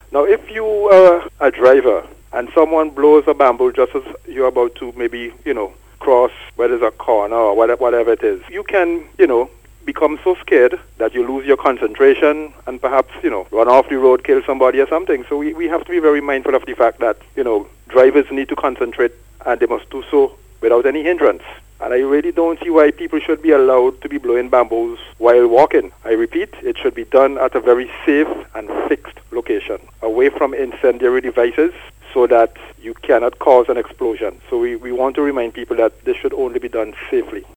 Now, if you are a driver and someone blows a bamboo just as you're about to maybe, cross where there's a corner or whatever it is, you can, become so scared that you lose your concentration and perhaps, run off the road, kill somebody or something. So we have to be very mindful of the fact that, drivers need to concentrate and they must do so without any hindrance. And I really don't see why people should be allowed to be blowing bamboos while walking. I repeat, it should be done at a very safe and fixed location, away from incendiary devices, so that you cannot cause an explosion. So we want to remind people that this should only be done safely.